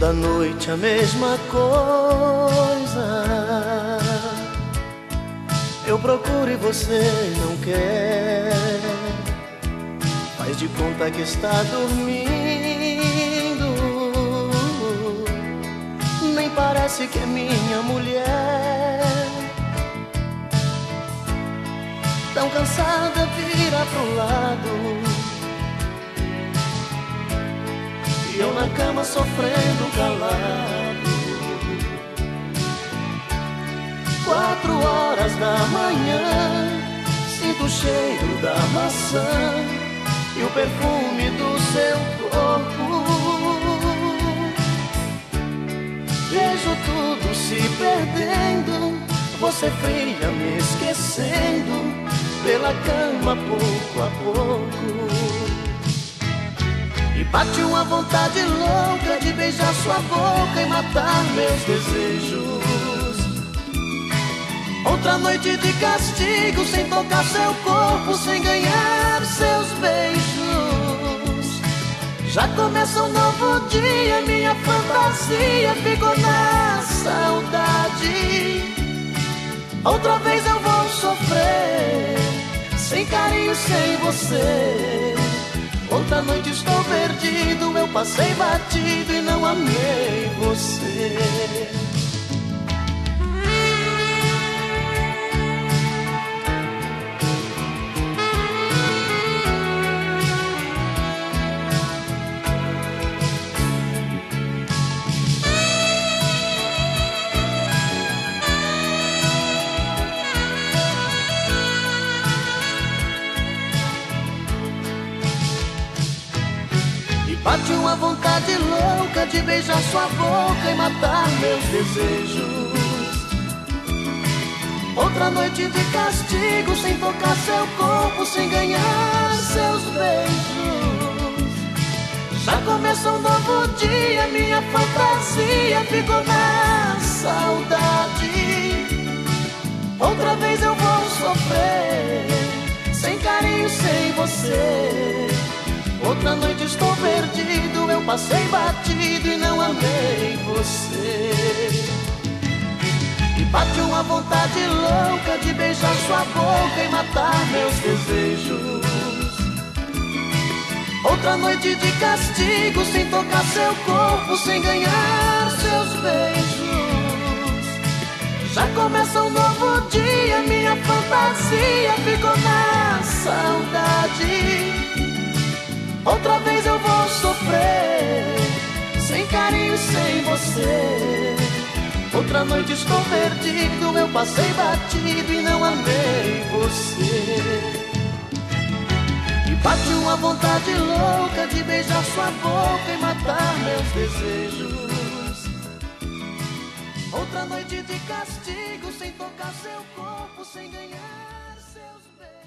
Toda noite a mesma coisa. Eu procuro e você não quer. Faz de conta que está dormindo. Nem parece que é minha mulher. Tão cansada, vira pro lado. E eu na cama sofrendo calado. 4 horas da manhã, sinto o cheiro da maçã e o perfume do seu corpo. Vejo tudo se perdendo, você fria me esquecendo, pela cama pouco a pouco. E bate uma vontade louca de beijar sua boca e matar meus desejos. Outra noite de castigo, sem tocar seu corpo, sem ganhar seus beijos. Já começa um novo dia, minha fantasia ficou na saudade. Outra vez eu vou sofrer, sem carinho, sem você. Outra noite estou perdido, eu passei batido e não amei você. Bate uma vontade louca de beijar sua boca e matar meus desejos. Outra noite de castigo, sem tocar seu corpo, sem ganhar seus beijos. Já começa um novo dia, minha fantasia ficou na saudade. Outra vez eu vou sofrer, sem carinho, sem você. Outra noite estou perdido, eu passei batido e não amei você. E bate uma vontade louca de beijar sua boca e matar meus desejos. Outra noite de castigo, sem tocar seu corpo, sem ganhar seus beijos. Já começa um novo dia, minha fantasia ficou na saudade. Outra vez eu vou sofrer, sem carinho, sem você. Outra noite estou perdido, eu passei batido e não amei você. E bate uma vontade louca de beijar sua boca e matar meus desejos. Outra noite de castigo, sem tocar seu corpo, sem ganhar seus beijos.